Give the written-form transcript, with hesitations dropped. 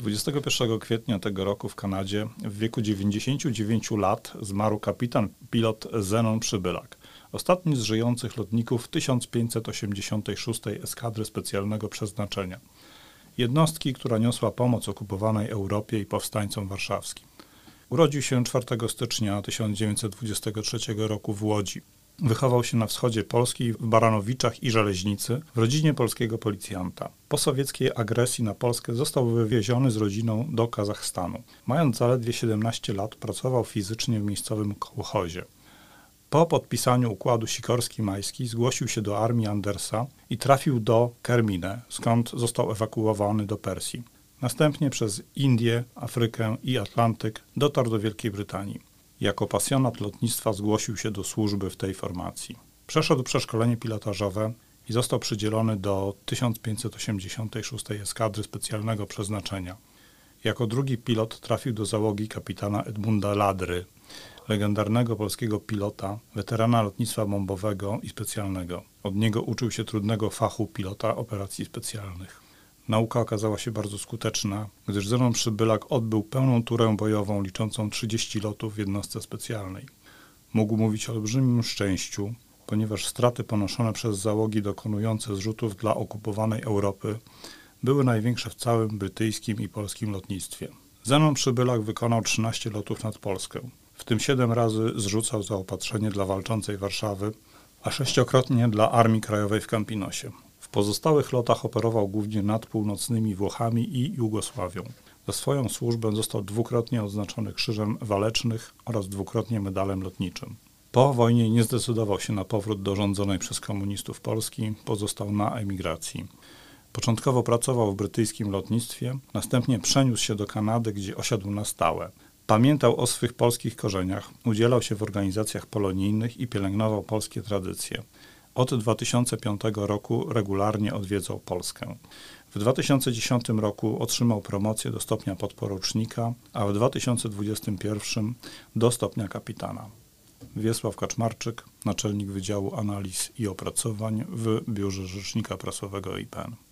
21 kwietnia tego roku w Kanadzie w wieku 99 lat zmarł kapitan pilot Zenon Przybylak, ostatni z żyjących lotników 1586 Eskadry Specjalnego Przeznaczenia, jednostki, która niosła pomoc okupowanej Europie i powstańcom warszawskim. Urodził się 4 stycznia 1923 roku w Łodzi. Wychował się na wschodzie Polski, w Baranowiczach i Żeleźnicy, w rodzinie polskiego policjanta. Po sowieckiej agresji na Polskę został wywieziony z rodziną do Kazachstanu. Mając zaledwie 17 lat, pracował fizycznie w miejscowym kołchozie. Po podpisaniu układu Sikorski-Majski zgłosił się do armii Andersa i trafił do Kermine, skąd został ewakuowany do Persji. Następnie przez Indię, Afrykę i Atlantyk dotarł do Wielkiej Brytanii. Jako pasjonat lotnictwa zgłosił się do służby w tej formacji. Przeszedł przeszkolenie pilotażowe i został przydzielony do 1586 Eskadry Specjalnego Przeznaczenia. Jako drugi pilot trafił do załogi kapitana Edmunda Ladry, legendarnego polskiego pilota, weterana lotnictwa bombowego i specjalnego. Od niego uczył się trudnego fachu pilota operacji specjalnych. Nauka okazała się bardzo skuteczna, gdyż Zenon Przybylak odbył pełną turę bojową liczącą 30 lotów w jednostce specjalnej. Mógł mówić o olbrzymim szczęściu, ponieważ straty ponoszone przez załogi dokonujące zrzutów dla okupowanej Europy były największe w całym brytyjskim i polskim lotnictwie. Zenon Przybylak wykonał 13 lotów nad Polskę, w tym 7 razy zrzucał zaopatrzenie dla walczącej Warszawy, a 6-krotnie dla Armii Krajowej w Campinosie. W pozostałych lotach operował głównie nad północnymi Włochami i Jugosławią. Za swoją służbę został 2-krotnie odznaczony Krzyżem Walecznych oraz 2-krotnie Medalem Lotniczym. Po wojnie nie zdecydował się na powrót do rządzonej przez komunistów Polski, pozostał na emigracji. Początkowo pracował w brytyjskim lotnictwie, następnie przeniósł się do Kanady, gdzie osiadł na stałe. Pamiętał o swych polskich korzeniach, udzielał się w organizacjach polonijnych i pielęgnował polskie tradycje. Od 2005 roku regularnie odwiedzał Polskę. W 2010 roku otrzymał promocję do stopnia podporucznika, a w 2021 do stopnia kapitana. Wiesław Kaczmarczyk, naczelnik Wydziału Analiz i Opracowań w Biurze Rzecznika Prasowego IPN.